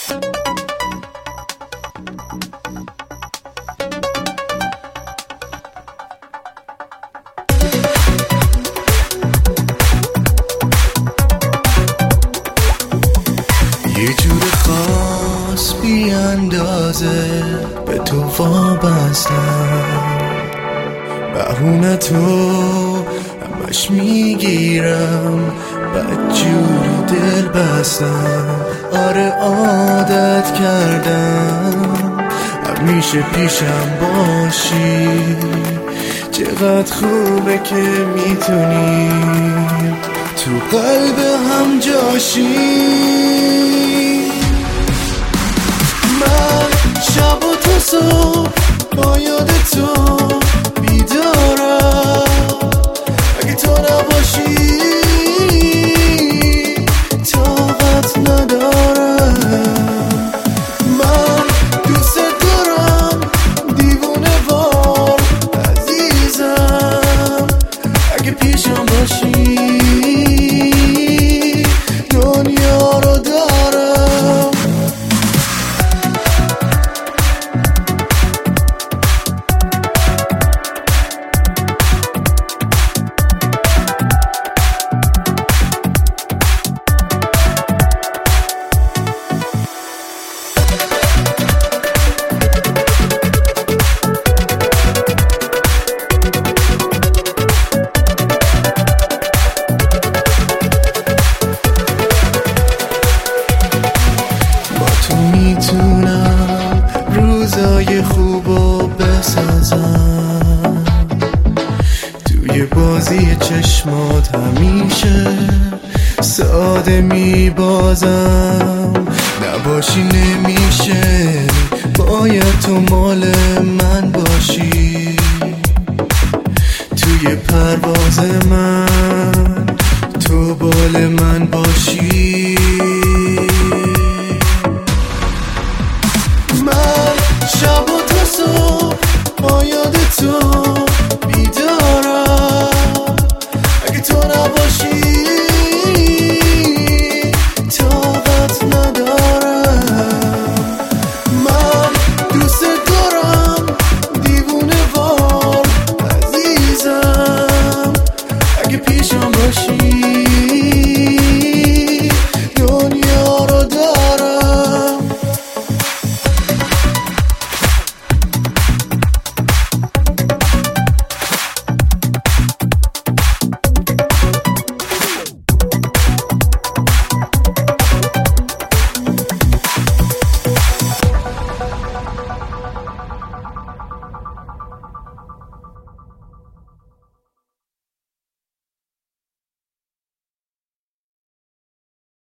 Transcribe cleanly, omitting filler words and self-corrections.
یه جور خاص بی اندازه به تو وابستم، بهونه تو همش میگیرم، بدجوری دل بستم. آره عادت کردم همیشه پیشم باشی، چقدر خوبه که میتونیم تو قلب هم جاشی. من شب و تو صبح با یاد تو بیدارم، اگه تو نباشی طاقت ندارم. من دوست دارم دیوونه وار عزیزم، اگه پیشم باشی دنیا رو دارم. میتونم روزای خوبو بسازم، توی بازی چشمات همیشه ساده میبازم. نباشی نمیشه، باید تو مال من باشی، توی پرواز من تو بال من باشی. من شب و تو صبح با یاد تو